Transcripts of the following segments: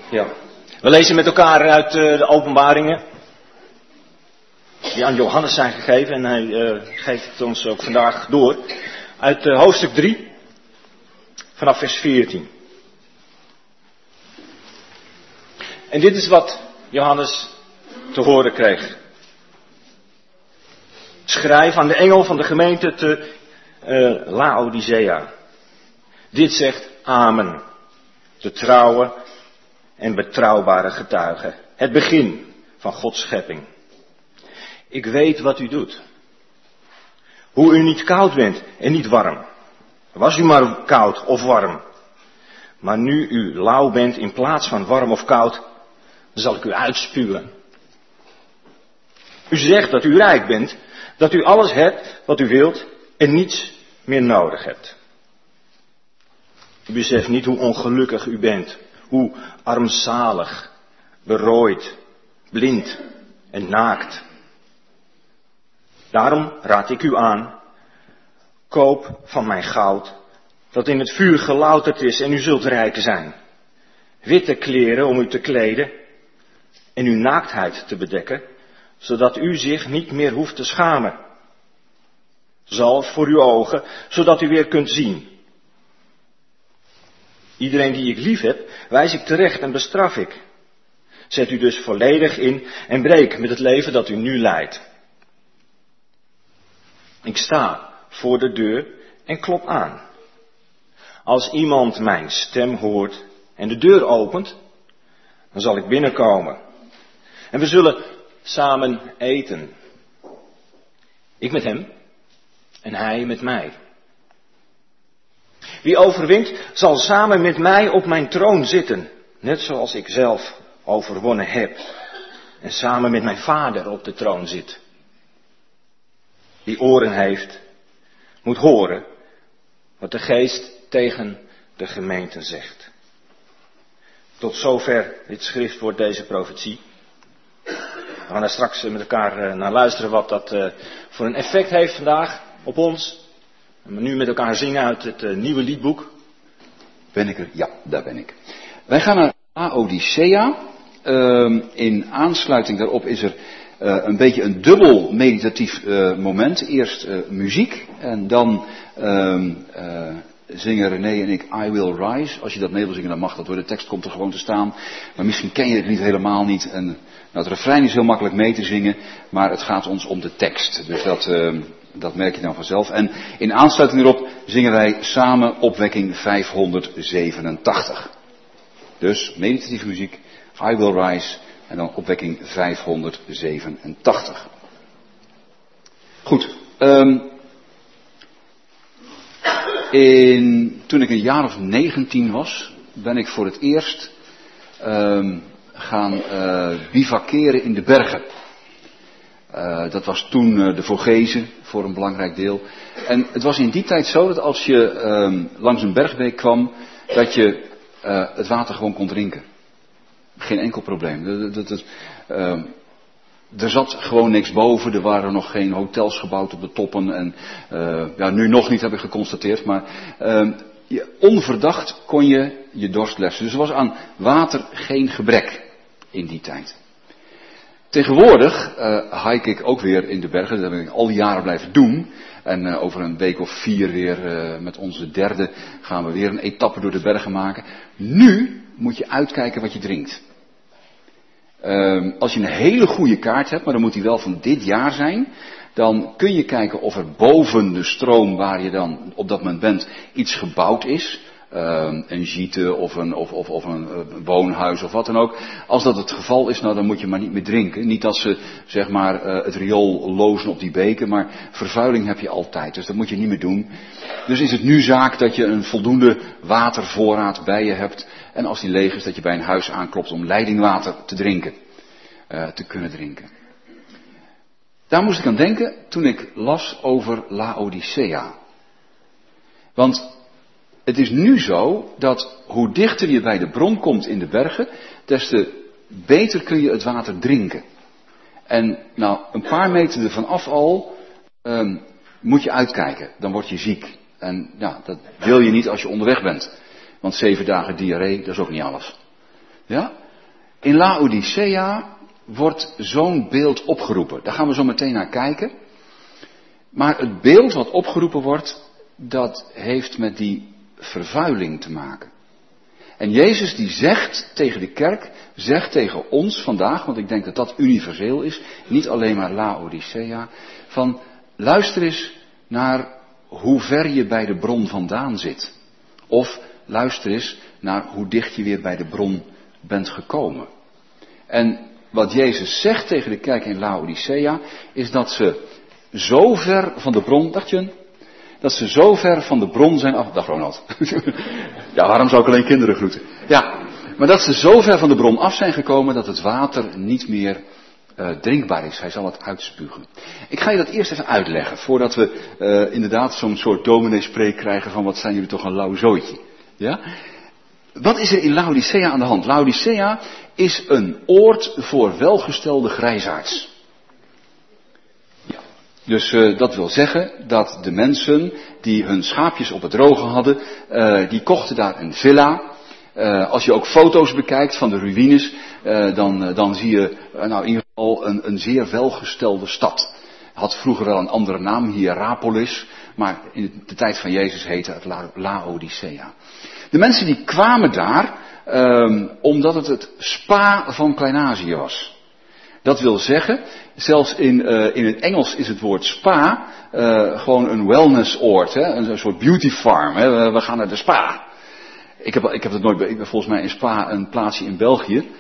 Ja, we lezen met elkaar uit de openbaringen die aan Johannes zijn gegeven en hij geeft het ons ook vandaag door. Uit hoofdstuk 3, vanaf vers 14. En dit is wat Johannes te horen kreeg. Schrijf aan de engel van de gemeente te Laodicea. Dit zegt Amen, de trouwe en betrouwbare getuige. Het begin van Gods schepping. Ik weet wat u doet. Hoe u niet koud bent en niet warm. Was u maar koud of warm. Maar nu u lauw bent in plaats van warm of koud, dan zal ik u uitspuwen. U zegt dat u rijk bent, dat u alles hebt wat u wilt en niets meer nodig hebt. U beseft niet hoe ongelukkig u bent, hoe armzalig, berooid, blind en naakt. Daarom raad ik u aan, koop van mijn goud, dat in het vuur gelouterd is en u zult rijk zijn. Witte kleren om u te kleden en uw naaktheid te bedekken, zodat u zich niet meer hoeft te schamen. Zalf voor uw ogen, zodat u weer kunt zien. Iedereen die ik lief heb, wijs ik terecht en bestraf ik. Zet u dus volledig in en breek met het leven dat u nu leidt. Ik sta voor de deur en klop aan. Als iemand mijn stem hoort en de deur opent, dan zal ik binnenkomen. En we zullen samen eten. Ik met hem en hij met mij. Wie overwint, zal samen met mij op mijn troon zitten, net zoals ik zelf overwonnen heb en samen met mijn Vader op de troon zit. Wie oren heeft, moet horen wat de Geest tegen de gemeente zegt. Tot zover dit schriftwoord, deze profetie. We gaan daar straks met elkaar naar luisteren wat dat voor een effect heeft vandaag op ons. En we nu met elkaar zingen uit het nieuwe liedboek. Ben ik er? Ja, daar ben ik. Wij gaan naar Laodicea. In aansluiting daarop is er een beetje een dubbel meditatief moment. Eerst muziek en dan zingen René en ik I Will Rise. Als je dat mee wil zingen, dan mag dat hoor. De tekst komt er gewoon te staan. Maar misschien ken je het niet helemaal niet. En het refrein is heel makkelijk mee te zingen, maar het gaat ons om de tekst. Dus dat merk je dan vanzelf. En in aansluiting erop zingen wij samen opwekking 587. Dus meditatieve muziek, I Will Rise en dan opwekking 587. Goed. Toen ik een jaar of 19 was, ben ik voor het eerst gaan bivakeren in de bergen. Dat was toen de Vogezen voor een belangrijk deel. En het was in die tijd zo dat als je langs een bergbeek kwam, dat je het water gewoon kon drinken. Geen enkel probleem. Er zat gewoon niks boven, er waren nog geen hotels gebouwd op de toppen. En nu nog niet heb ik geconstateerd, maar onverdacht kon je dorst lessen. Dus er was aan water geen gebrek in die tijd. Tegenwoordig hike ik ook weer in de bergen, dat heb ik al die jaren blijven doen. En over een week of 4 weer met onze derde gaan we weer een etappe door de bergen maken. Nu moet je uitkijken wat je drinkt. Als je een hele goede kaart hebt, maar dan moet die wel van dit jaar zijn, dan kun je kijken of er boven de stroom waar je dan op dat moment bent iets gebouwd is. Een gite of een woonhuis of wat dan ook. Als dat het geval is, nou dan moet je maar niet meer drinken. Niet dat ze zeg maar het riool lozen op die beken, maar vervuiling heb je altijd. Dus dat moet je niet meer doen. Dus is het nu zaak dat je een voldoende watervoorraad bij je hebt. En als die leeg is, dat je bij een huis aanklopt om leidingwater te drinken. Te kunnen drinken. Daar moest ik aan denken toen ik las over Laodicea. Want het is nu zo dat hoe dichter je bij de bron komt in de bergen, des te beter kun je het water drinken. En nou, een paar meter ervan af al moet je uitkijken, dan word je ziek. En ja, dat wil je niet als je onderweg bent. Want 7 dagen diarree, dat is ook niet alles. Ja? In Laodicea wordt zo'n beeld opgeroepen. Daar gaan we zo meteen naar kijken. Maar het beeld wat opgeroepen wordt, dat heeft met die vervuiling te maken. En Jezus die zegt tegen de kerk, zegt tegen ons vandaag, want ik denk dat dat universeel is, niet alleen maar Laodicea, van luister eens naar hoe ver je bij de bron vandaan zit. Of luister eens naar hoe dicht je weer bij de bron bent gekomen. En wat Jezus zegt tegen de kerk in Laodicea, is dat ze zo ver van de bron, dacht je, dat ze zo ver van de bron zijn af. Dag Ronald. Ja, waarom zou ik alleen kinderen groeten? Ja, maar dat ze zo ver van de bron af zijn gekomen dat het water niet meer drinkbaar is. Hij zal het uitspugen. Ik ga je dat eerst even uitleggen, voordat we inderdaad zo'n soort domineespreek krijgen van wat zijn jullie toch een lauw zooitje. Ja? Wat is er in Laodicea aan de hand? Laodicea is een oord voor welgestelde grijsaards. Ja. Dus dat wil zeggen dat de mensen die hun schaapjes op het droge hadden, die kochten daar een villa. Als je ook foto's bekijkt van de ruïnes, dan zie je in ieder geval een zeer welgestelde stad. Had vroeger wel een andere naam, Hierapolis, maar in de tijd van Jezus heette het Laodicea. De mensen die kwamen daar omdat het spa van Klein-Azië was. Dat wil zeggen, zelfs in het Engels is het woord spa gewoon een wellnessoord, een soort beauty farm. Hè? We gaan naar de spa. Ik heb het nooit, ik ben volgens mij in Spa een plaatsje in België,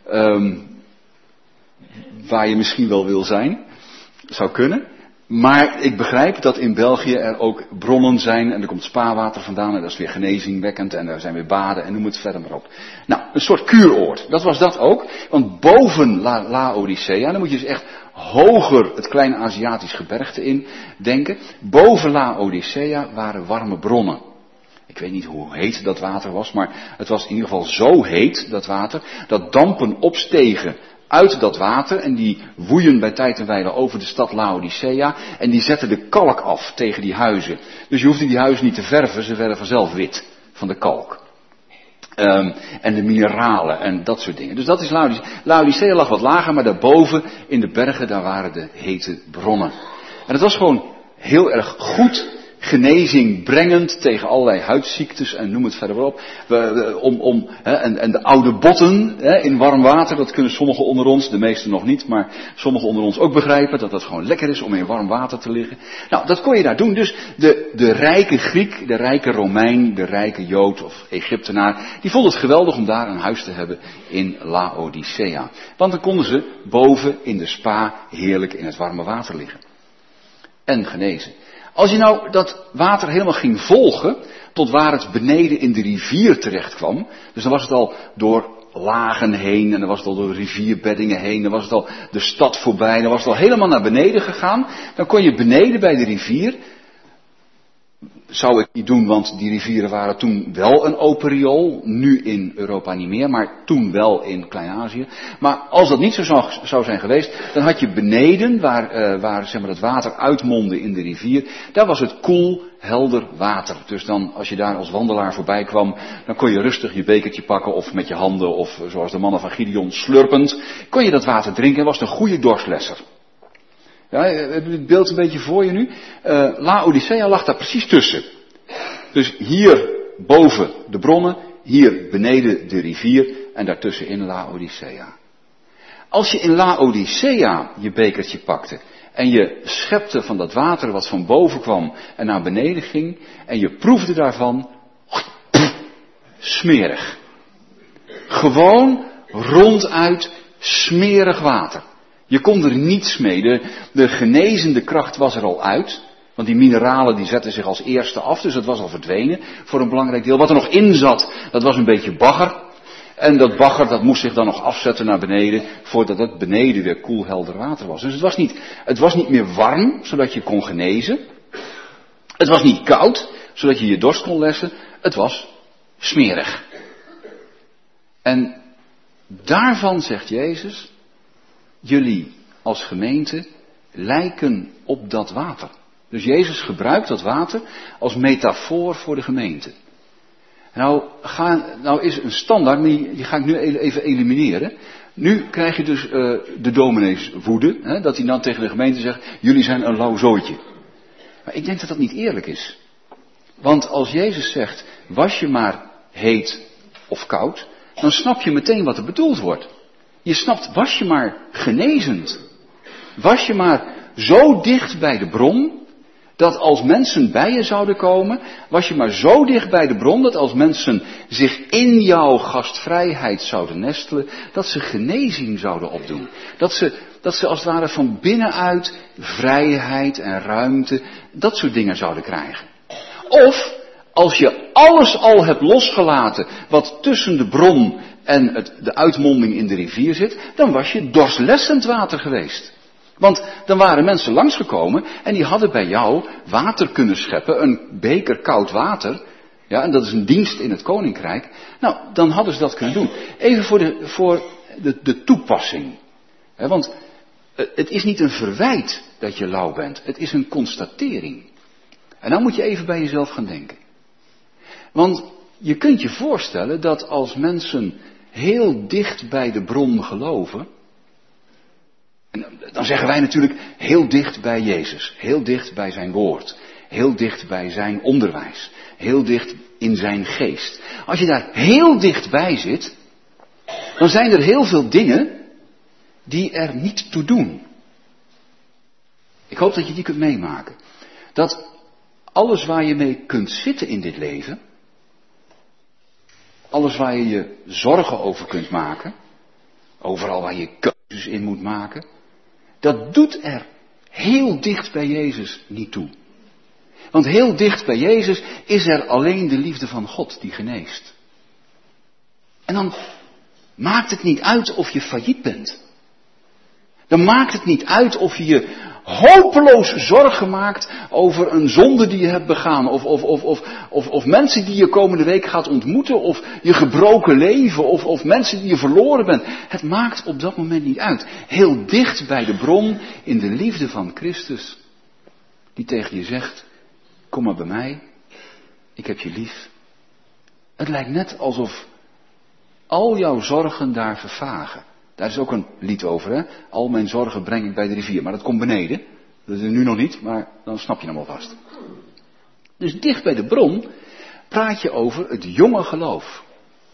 waar je misschien wel wil zijn, zou kunnen. Maar ik begrijp dat in België er ook bronnen zijn en er komt spaarwater vandaan en dat is weer genezingwekkend en er zijn weer baden en noem het verder maar op. Nou, een soort kuuroord, dat was dat ook, want boven Laodicea, dan moet je dus echt hoger het kleine Aziatisch gebergte in denken, boven Laodicea waren warme bronnen. Ik weet niet hoe heet dat water was, maar het was in ieder geval zo heet, dat water, dat dampen opstegen uit dat water en die woeien bij tijd en wijle over de stad Laodicea en die zetten de kalk af tegen die huizen. Dus je hoeft die huizen niet te verven, ze werden vanzelf wit van de kalk. En de mineralen en dat soort dingen. Dus dat is Laodicea. Laodicea lag wat lager, maar daarboven in de bergen, daar waren de hete bronnen. En het was gewoon heel erg goed, genezing brengend tegen allerlei huidziektes en noem het verder wel op. En de oude botten in warm water, dat kunnen sommigen onder ons, de meesten nog niet, maar sommigen onder ons ook begrijpen dat het gewoon lekker is om in warm water te liggen. Nou, dat kon je daar doen. Dus de rijke Griek, de rijke Romein, de rijke Jood of Egyptenaar, die vond het geweldig om daar een huis te hebben in Laodicea. Want dan konden ze boven in de spa heerlijk in het warme water liggen. En genezen. Als je nou dat water helemaal ging volgen, tot waar het beneden in de rivier terecht kwam, dus dan was het al door lagen heen, en dan was het al door rivierbeddingen heen, dan was het al de stad voorbij, dan was het al helemaal naar beneden gegaan, dan kon je beneden bij de rivier, zou ik niet doen, want die rivieren waren toen wel een open riool, nu in Europa niet meer, maar toen wel in Klein-Azië. Maar als dat niet zo zou zijn geweest, dan had je beneden, waar zeg maar het water uitmondde in de rivier, daar was het koel, helder water. Dus dan, als je daar als wandelaar voorbij kwam, dan kon je rustig je bekertje pakken, of met je handen, of zoals de mannen van Gideon slurpend, kon je dat water drinken en was het een goede dorstlesser. Ja, heb je het beeld een beetje voor je nu? Laodicea lag daar precies tussen. Dus hier boven de bronnen, hier beneden de rivier en daartussen in Laodicea. Als je in Laodicea je bekertje pakte en je schepte van dat water wat van boven kwam en naar beneden ging en je proefde daarvan, smerig. Gewoon ronduit smerig water. Je kon er niets mee. De genezende kracht was er al uit. Want die mineralen die zetten zich als eerste af. Dus dat was al verdwenen voor een belangrijk deel. Wat er nog in zat, dat was een beetje bagger. En dat bagger dat moest zich dan nog afzetten naar beneden. Voordat het beneden weer koel helder water was. Dus het was niet meer warm, zodat je kon genezen. Het was niet koud, zodat je je dorst kon lessen. Het was smerig. En daarvan zegt Jezus, jullie als gemeente lijken op dat water. Dus Jezus gebruikt dat water als metafoor voor de gemeente. Nou is een standaard, die ga ik nu even elimineren. Nu krijg je dus de dominees woede, hè, dat hij dan tegen de gemeente zegt, jullie zijn een lauw zooitje. Maar ik denk dat dat niet eerlijk is. Want als Jezus zegt, was je maar heet of koud, dan snap je meteen wat er bedoeld wordt. Je snapt, was je maar genezend. Was je maar zo dicht bij de bron, dat als mensen bij je zouden komen, was je maar zo dicht bij de bron, dat als mensen zich in jouw gastvrijheid zouden nestelen, dat ze genezing zouden opdoen. Dat ze als het ware van binnenuit vrijheid en ruimte, dat soort dingen zouden krijgen. Of, als je alles al hebt losgelaten wat tussen de bron en de uitmonding in de rivier zit, dan was je dorslessend water geweest. Want dan waren mensen langsgekomen en die hadden bij jou water kunnen scheppen, een beker koud water. Ja, en dat is een dienst in het koninkrijk. Nou, dan hadden ze dat kunnen doen. Even voor de toepassing. Want het is niet een verwijt dat je lauw bent, het is een constatering. En dan moet je even bij jezelf gaan denken. Want je kunt je voorstellen dat als mensen heel dicht bij de bron geloven, en dan zeggen wij natuurlijk heel dicht bij Jezus, heel dicht bij zijn woord, heel dicht bij zijn onderwijs, heel dicht in zijn geest. Als je daar heel dichtbij zit, dan zijn er heel veel dingen die er niet toe doen. Ik hoop dat je die kunt meemaken. Dat alles waar je mee kunt zitten in dit leven, alles waar je je zorgen over kunt maken, overal waar je keuzes in moet maken, dat doet er heel dicht bij Jezus niet toe. Want heel dicht bij Jezus is er alleen de liefde van God die geneest. En dan maakt het niet uit of je failliet bent. Dan maakt het niet uit of je je hopeloos zorgen maakt over een zonde die je hebt begaan. Of mensen die je komende week gaat ontmoeten. Of je gebroken leven. Of mensen die je verloren bent. Het maakt op dat moment niet uit. Heel dicht bij de bron in de liefde van Christus. Die tegen je zegt, kom maar bij mij. Ik heb je lief. Het lijkt net alsof al jouw zorgen daar vervagen. Daar is ook een lied over, hè. Al mijn zorgen breng ik bij de rivier. Maar dat komt beneden. Dat is er nu nog niet, maar dan snap je hem alvast. Dus dicht bij de bron praat je over het jonge geloof.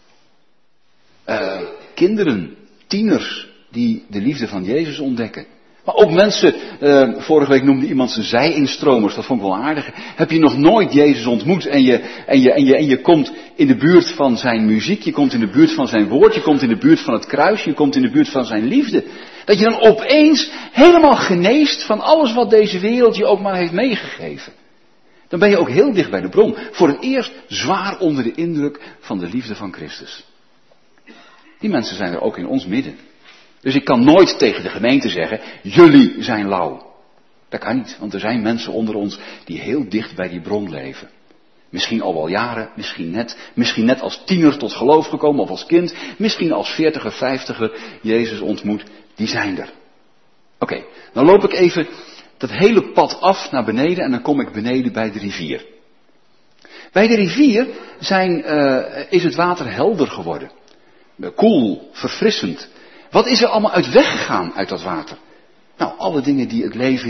Kinderen, tieners die de liefde van Jezus ontdekken. Maar ook mensen, vorige week noemde iemand ze zij-instromers, dat vond ik wel aardig. Heb je nog nooit Jezus ontmoet en je komt in de buurt van zijn muziek, je komt in de buurt van zijn woord, je komt in de buurt van het kruis, je komt in de buurt van zijn liefde. Dat je dan opeens helemaal geneest van alles wat deze wereld je ook maar heeft meegegeven. Dan ben je ook heel dicht bij de bron. Voor het eerst zwaar onder de indruk van de liefde van Christus. Die mensen zijn er ook in ons midden. Dus ik kan nooit tegen de gemeente zeggen, jullie zijn lauw. Dat kan niet, want er zijn mensen onder ons die heel dicht bij die bron leven. Misschien al wel jaren, misschien net als tiener tot geloof gekomen of als kind, misschien als 40er, 50er Jezus ontmoet, die zijn er. Oké, dan loop ik even dat hele pad af naar beneden en dan kom ik beneden bij de rivier. Bij de rivier is het water helder geworden. Koel, verfrissend. Wat is er allemaal uit weggegaan uit dat water? Nou, alle dingen die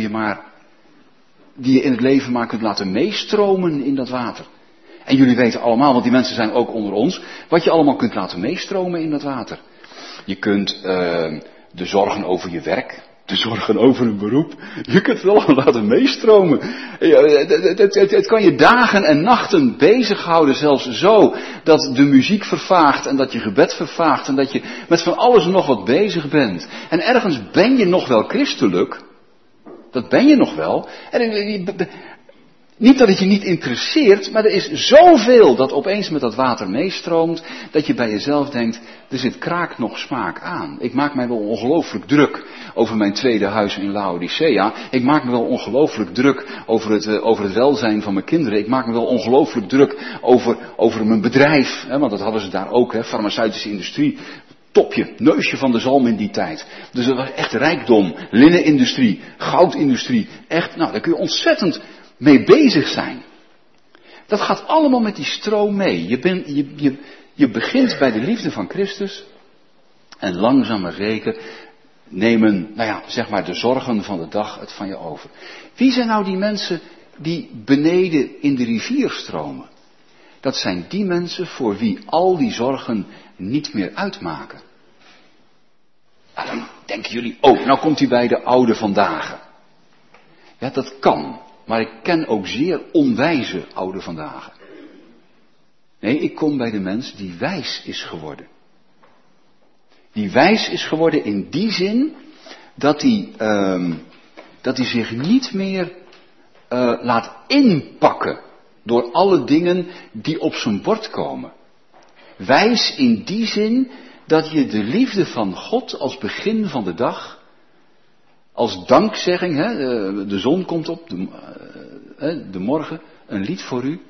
je in het leven maar kunt laten meestromen in dat water. En jullie weten allemaal, want die mensen zijn ook onder ons, wat je allemaal kunt laten meestromen in dat water. Je kunt de zorgen over je werk, de zorgen over een beroep, je kunt het allemaal laten meestromen. Het kan je dagen en nachten bezighouden, zelfs zo dat de muziek vervaagt en dat je gebed vervaagt en dat je met van alles en nog wat bezig bent. En ergens ben je nog wel christelijk, dat ben je nog wel. Niet dat het je niet interesseert, maar er is zoveel dat opeens met dat water meestroomt, dat je bij jezelf denkt, er zit kraak nog smaak aan. Ik maak mij wel ongelooflijk druk over mijn tweede huis in Laodicea. Ik maak me wel ongelooflijk druk over het welzijn van mijn kinderen. Ik maak me wel ongelooflijk druk over mijn bedrijf. Want dat hadden ze daar ook, farmaceutische industrie. Topje, neusje van de zalm in die tijd. Dus dat was echt rijkdom. Linnenindustrie, goudindustrie. Echt, daar kun je ontzettend mee bezig zijn. Dat gaat allemaal met die stroom mee. Je begint bij de liefde van Christus. En langzaam maar zeker nemen, zeg maar de zorgen van de dag het van je over. Wie zijn nou die mensen die beneden in de rivier stromen? Dat zijn die mensen voor wie al die zorgen niet meer uitmaken. Nou, dan denken jullie, nou komt hij bij de oude vandaag. Ja, dat kan. Maar ik ken ook zeer onwijze oude vandaag. Nee, ik kom bij de mens die wijs is geworden. Die wijs is geworden in die zin dat hij zich niet meer laat inpakken door alle dingen die op zijn bord komen. Wijs in die zin dat je de liefde van God als begin van de dag, als dankzegging, de zon komt op, de morgen, een lied voor u.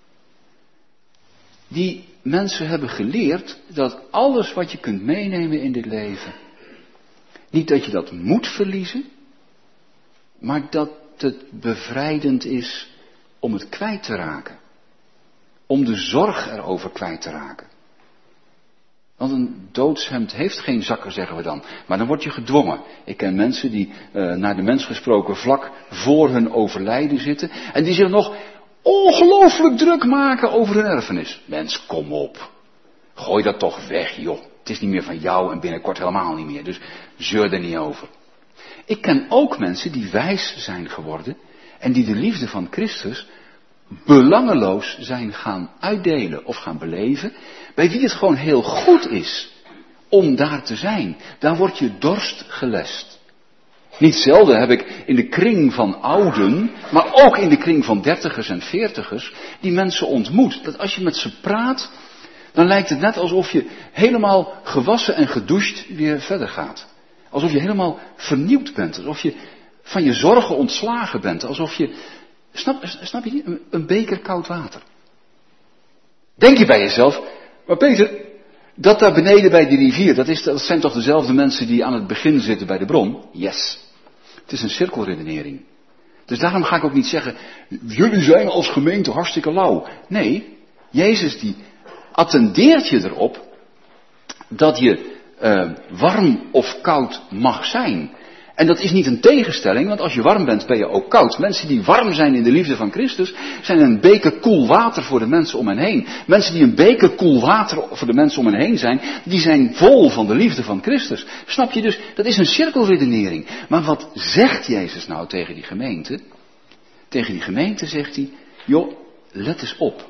Die mensen hebben geleerd dat alles wat je kunt meenemen in dit leven, niet dat je dat moet verliezen, maar dat het bevrijdend is om het kwijt te raken. Om de zorg erover kwijt te raken. Want een doodshemd heeft geen zakken, zeggen we dan. Maar dan word je gedwongen. Ik ken mensen die, naar de mens gesproken, vlak voor hun overlijden zitten. En die zich nog ongelooflijk druk maken over hun erfenis. Mens, kom op. Gooi dat toch weg, joh. Het is niet meer van jou en binnenkort helemaal niet meer. Dus zeur er niet over. Ik ken ook mensen die wijs zijn geworden. En die de liefde van Christus belangeloos zijn gaan uitdelen of gaan beleven. Bij wie het gewoon heel goed is om daar te zijn. Daar wordt je dorst gelest. Niet zelden heb ik in de kring van ouden, maar ook in de kring van dertigers en veertigers, die mensen ontmoet. Dat als je met ze praat, dan lijkt het net alsof je helemaal gewassen en gedoucht weer verder gaat. Alsof je helemaal vernieuwd bent. Alsof je van je zorgen ontslagen bent. Alsof je, snap je niet, een beker koud water. Denk je bij jezelf, maar Peter, dat daar beneden bij die rivier, dat zijn toch dezelfde mensen die aan het begin zitten bij de bron? Yes. Het is een cirkelredenering. Dus daarom ga ik ook niet zeggen, jullie zijn als gemeente hartstikke lauw. Nee, Jezus die attendeert je erop dat je warm of koud mag zijn. En dat is niet een tegenstelling, want als je warm bent, ben je ook koud. Mensen die warm zijn in de liefde van Christus, zijn een beker koel water voor de mensen om hen heen. Mensen die een beker koel water voor de mensen om hen heen zijn, die zijn vol van de liefde van Christus. Snap je dus, dat is een cirkelredenering. Maar wat zegt Jezus nou tegen die gemeente? Tegen die gemeente zegt hij, joh, let eens op.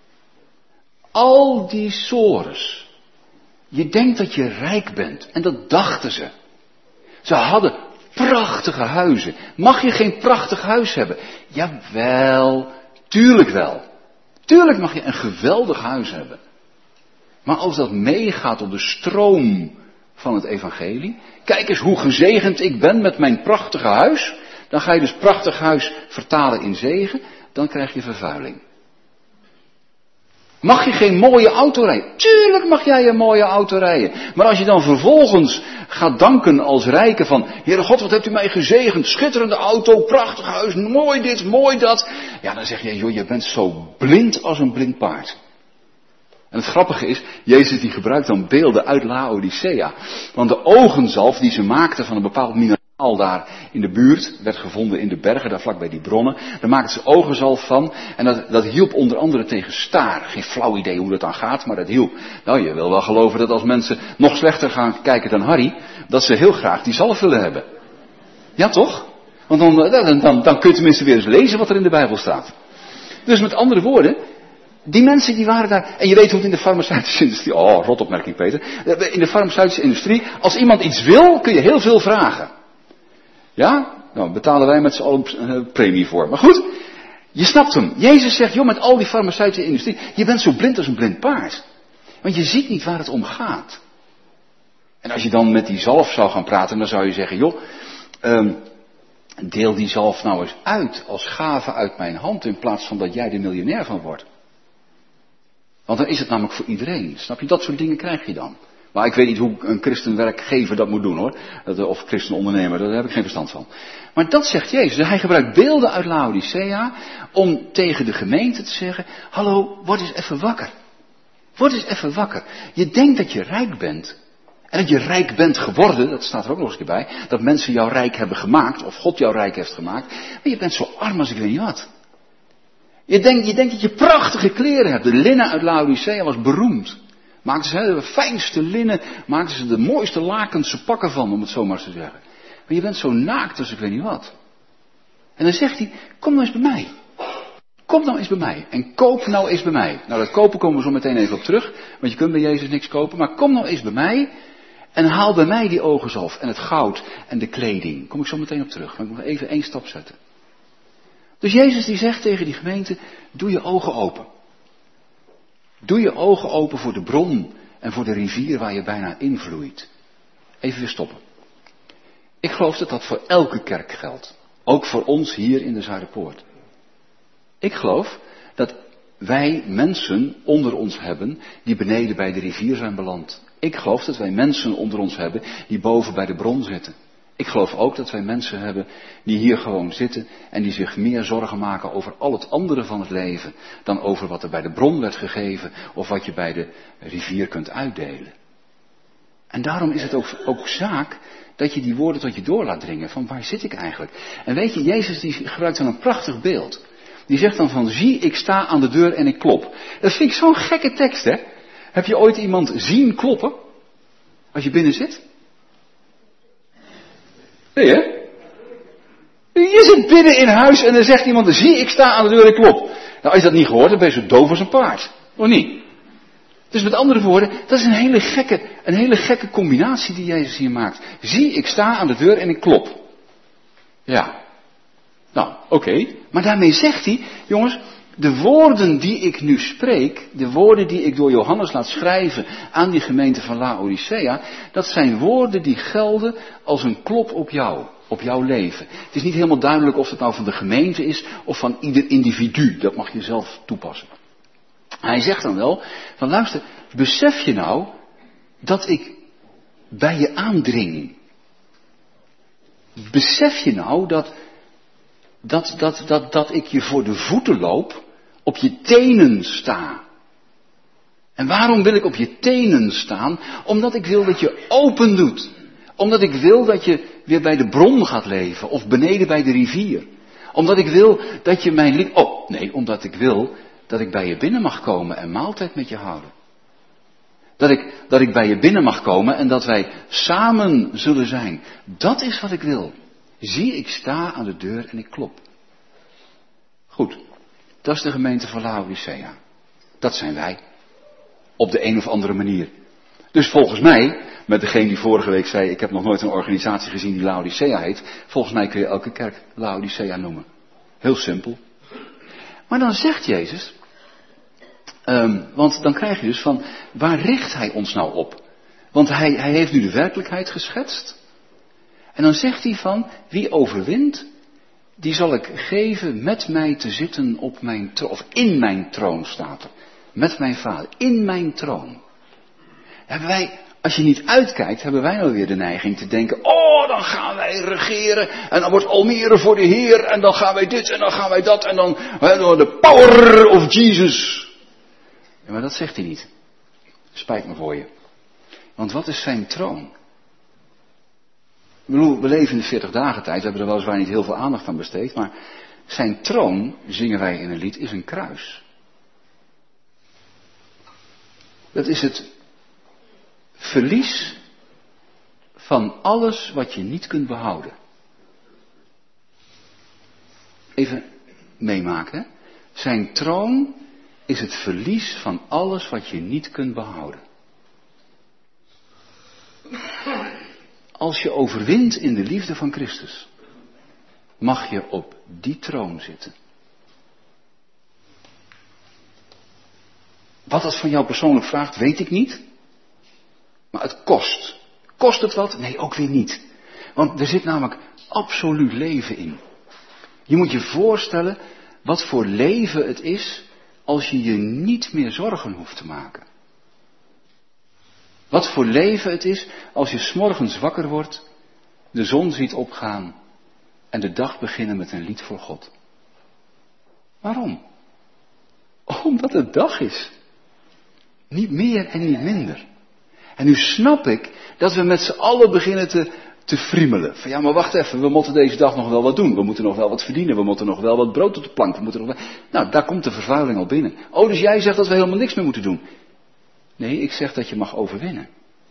Al die sores. Je denkt dat je rijk bent. En dat dachten ze. Ze hadden prachtige huizen. Mag je geen prachtig huis hebben? Jawel, tuurlijk wel. Tuurlijk mag je een geweldig huis hebben. Maar als dat meegaat op de stroom van het evangelie. Kijk eens hoe gezegend ik ben met mijn prachtige huis. Dan ga je dus prachtig huis vertalen in zegen. Dan krijg je vervuiling. Mag je geen mooie auto rijden? Tuurlijk mag jij een mooie auto rijden. Maar als je dan vervolgens gaat danken als rijke van, Heere God, wat hebt u mij gezegend? Schitterende auto, prachtig huis, mooi dit, mooi dat. Ja, dan zeg je, joh, je bent zo blind als een blind paard. En het grappige is, Jezus die gebruikt dan beelden uit Laodicea. Want de ogenzalf die ze maakten van een bepaald mineraal daar in de buurt, werd gevonden in de bergen, daar vlak bij die bronnen. Daar maakten ze ogenzalf van. En dat hielp onder andere tegen staar. Geen flauw idee hoe dat dan gaat, maar dat hielp. Nou, je wil wel geloven dat als mensen nog slechter gaan kijken dan Harry, dat ze heel graag die zalf willen hebben. Ja, toch? Want dan kun je tenminste weer eens lezen wat er in de Bijbel staat. Dus met andere woorden, die mensen die waren daar, en je weet hoe het in de farmaceutische industrie, rotopmerking Peter, in de farmaceutische industrie, als iemand iets wil, kun je heel veel vragen. Ja, nou betalen wij met z'n allen een premie voor. Maar goed, je snapt hem. Jezus zegt, joh, met al die farmaceutische industrie, je bent zo blind als een blind paard. Want je ziet niet waar het om gaat. En als je dan met die zalf zou gaan praten, dan zou je zeggen, joh, deel die zalf nou eens uit als gave uit mijn hand, in plaats van dat jij er miljonair van wordt. Want dan is het namelijk voor iedereen. Snap je? Dat soort dingen krijg je dan. Maar ik weet niet hoe een christenwerkgever dat moet doen hoor. Of christenondernemer, daar heb ik geen verstand van. Maar dat zegt Jezus. Hij gebruikt beelden uit Laodicea om tegen de gemeente te zeggen, hallo, word eens even wakker. Word eens even wakker. Je denkt dat je rijk bent. En dat je rijk bent geworden, dat staat er ook nog eens een keer bij. Dat mensen jou rijk hebben gemaakt, of God jou rijk heeft gemaakt. Maar je bent zo arm als ik weet niet wat. Je denkt dat je prachtige kleren hebt. De linnen uit Laodicea was beroemd. Maakten ze de fijnste linnen, maakten ze de mooiste lakense pakken van, om het zo maar te zeggen. Maar je bent zo naakt als ik weet niet wat. En dan zegt hij, kom nou eens bij mij. Kom nou eens bij mij. En koop nou eens bij mij. Nou, dat kopen komen we zo meteen even op terug. Want je kunt bij Jezus niks kopen. Maar kom nou eens bij mij. En haal bij mij die ogenzalf en het goud en de kleding. Kom ik zo meteen op terug. Maar ik moet even 1 stap zetten. Dus Jezus die zegt tegen die gemeente, doe je ogen open. Doe je ogen open voor de bron en voor de rivier waar je bijna invloeit. Even weer stoppen. Ik geloof dat dat voor elke kerk geldt. Ook voor ons hier in de Zuiderpoort. Ik geloof dat wij mensen onder ons hebben die beneden bij de rivier zijn beland. Ik geloof dat wij mensen onder ons hebben die boven bij de bron zitten. Ik geloof ook dat wij mensen hebben die hier gewoon zitten en die zich meer zorgen maken over al het andere van het leven dan over wat er bij de bron werd gegeven of wat je bij de rivier kunt uitdelen. En daarom is het ook zaak dat je die woorden tot je door laat dringen van waar zit ik eigenlijk? En weet je, Jezus die gebruikt dan een prachtig beeld. Die zegt dan van zie ik sta aan de deur en ik klop. Dat vind ik zo'n gekke tekst hè. Heb je ooit iemand zien kloppen? Als je binnen zit? Nee hè? Je zit binnen in huis en dan zegt iemand, zie ik sta aan de deur en klop. Nou, als je dat niet gehoord hebt, ben je zo doof als een paard. Of niet? Dus met andere woorden, dat is een hele gekke combinatie die Jezus hier maakt. Zie ik sta aan de deur en ik klop. Ja. Nou, oké. Maar daarmee zegt hij, jongens, de woorden die ik nu spreek, de woorden die ik door Johannes laat schrijven aan die gemeente van Laodicea, dat zijn woorden die gelden als een klop op jouw leven. Het is niet helemaal duidelijk of het nou van de gemeente is of van ieder individu. Dat mag je zelf toepassen. Hij zegt dan wel, van luister, besef je nou dat ik bij je aandring? Besef je nou dat ik je voor de voeten loop, op je tenen sta? En waarom wil ik op je tenen staan? Omdat ik wil dat je open doet. Omdat ik wil dat je weer bij de bron gaat leven, of beneden bij de rivier. Omdat ik wil dat je mijn omdat ik wil dat ik bij je binnen mag komen en maaltijd met je houden. Dat ik bij je binnen mag komen en dat wij samen zullen zijn. Dat is wat ik wil. Zie, ik sta aan de deur en ik klop. Goed, dat is de gemeente van Laodicea. Dat zijn wij. Op de een of andere manier. Dus volgens mij, met degene die vorige week zei, ik heb nog nooit een organisatie gezien die Laodicea heet. Volgens mij kun je elke kerk Laodicea noemen. Heel simpel. Maar dan zegt Jezus, want dan krijg je dus van, waar richt hij ons nou op? Want hij heeft nu de werkelijkheid geschetst. En dan zegt hij van, wie overwint, die zal ik geven met mij te zitten op mijn troon, of in mijn troon staat er. Met mijn Vader, in mijn troon. Hebben wij, als je niet uitkijkt, hebben wij nou weer de neiging te denken, dan gaan wij regeren, en dan wordt Almere voor de Heer, en dan gaan wij dit, en dan gaan wij dat, en dan de power of Jesus. Ja, maar dat zegt hij niet. Spijt me voor je. Want wat is zijn troon? Ik bedoel, we leven in de 40 dagen tijd, we hebben er weliswaar niet heel veel aandacht aan besteed, maar zijn troon, zingen wij in een lied, is een kruis. Dat is het verlies van alles wat je niet kunt behouden. Even meemaken, hè? Zijn troon is het verlies van alles wat je niet kunt behouden. Als je overwint in de liefde van Christus, mag je op die troon zitten. Wat dat van jou persoonlijk vraagt, weet ik niet. Maar het kost. Kost het wat? Nee, ook weer niet. Want er zit namelijk absoluut leven in. Je moet je voorstellen wat voor leven het is als je je niet meer zorgen hoeft te maken. Wat voor leven het is als je 's morgens wakker wordt, de zon ziet opgaan en de dag beginnen met een lied voor God. Waarom? Omdat het dag is. Niet meer en niet minder. En nu snap ik dat we met z'n allen beginnen te friemelen. Van ja, maar wacht even, we moeten deze dag nog wel wat doen. We moeten nog wel wat verdienen. We moeten nog wel wat brood op de plank. We moeten nog wel... Nou, daar komt de vervuiling al binnen. Oh, dus jij zegt dat we helemaal niks meer moeten doen. Nee, ik zeg dat je mag overwinnen.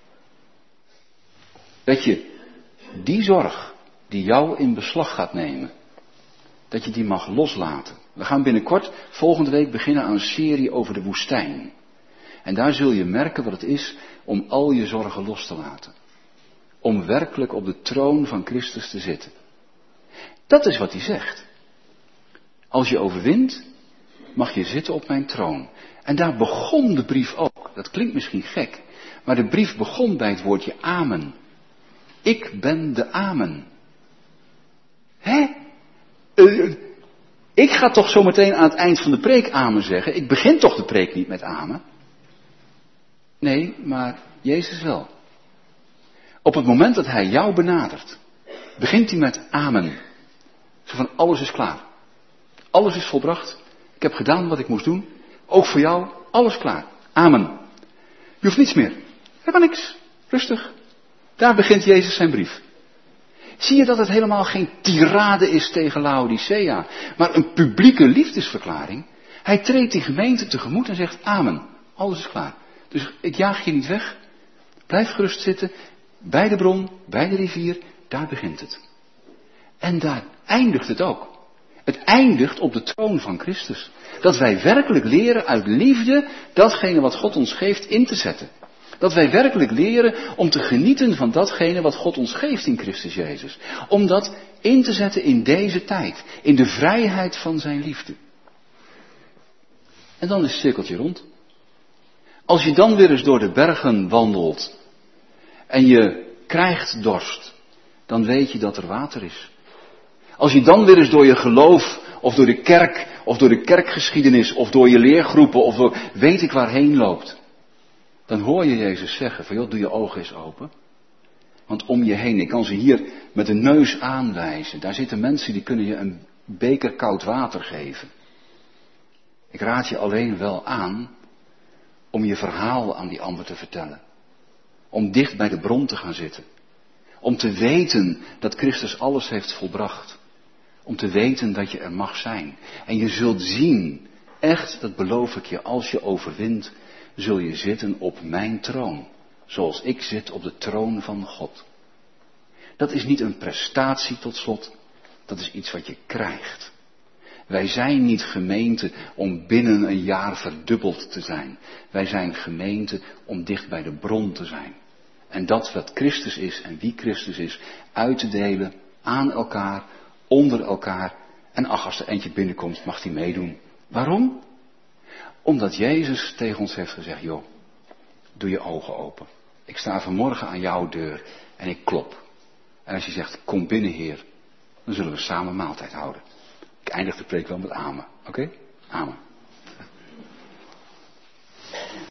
Dat je die zorg die jou in beslag gaat nemen, dat je die mag loslaten. We gaan binnenkort, volgende week, beginnen aan een serie over de woestijn. En daar zul je merken wat het is om al je zorgen los te laten. Om werkelijk op de troon van Christus te zitten. Dat is wat hij zegt. Als je overwint, mag je zitten op mijn troon. En daar begon de brief ook. Dat klinkt misschien gek, maar de brief begon bij het woordje amen. Ik ben de amen. Hè? Ik ga toch zo meteen aan het eind van de preek amen zeggen. Ik begin toch de preek niet met amen? Nee, maar Jezus wel. Op het moment dat hij jou benadert, begint hij met amen. Zo van, alles is klaar. Alles is volbracht. Ik heb gedaan wat ik moest doen. Ook voor jou, alles klaar. Amen. Je hoeft niets meer. Helemaal niks. Rustig. Daar begint Jezus zijn brief. Zie je dat het helemaal geen tirade is tegen Laodicea, maar een publieke liefdesverklaring? Hij treedt die gemeente tegemoet en zegt, amen. Alles is klaar. Dus ik jaag je niet weg. Blijf gerust zitten. Bij de bron, bij de rivier, daar begint het. En daar eindigt het ook. Het eindigt op de troon van Christus. Dat wij werkelijk leren uit liefde datgene wat God ons geeft in te zetten. Dat wij werkelijk leren om te genieten van datgene wat God ons geeft in Christus Jezus. Om dat in te zetten in deze tijd. In de vrijheid van zijn liefde. En dan is het cirkeltje rond. Als je dan weer eens door de bergen wandelt en je krijgt dorst, dan weet je dat er water is. Als je dan weer eens door je geloof, of door de kerk, of door de kerkgeschiedenis, of door je leergroepen, of door weet ik waarheen loopt, dan hoor je Jezus zeggen van joh, doe je ogen eens open. Want om je heen, ik kan ze hier met de neus aanwijzen, daar zitten mensen die kunnen je een beker koud water geven. Ik raad je alleen wel aan om je verhaal aan die ander te vertellen. Om dicht bij de bron te gaan zitten. Om te weten dat Christus alles heeft volbracht. Om te weten dat je er mag zijn. En je zult zien, echt, dat beloof ik je, als je overwint, zul je zitten op mijn troon. Zoals ik zit op de troon van God. Dat is niet een prestatie tot slot. Dat is iets wat je krijgt. Wij zijn niet gemeente om binnen een jaar verdubbeld te zijn. Wij zijn gemeente om dicht bij de bron te zijn. En dat wat Christus is en wie Christus is, uit te delen aan elkaar, onder elkaar. En ach, als er eentje binnenkomt, mag die meedoen. Waarom? Omdat Jezus tegen ons heeft gezegd, joh, doe je ogen open. Ik sta vanmorgen aan jouw deur en ik klop. En als je zegt, kom binnen Heer, dan zullen we samen maaltijd houden. Ik eindig de preek wel met amen. Oké? Amen.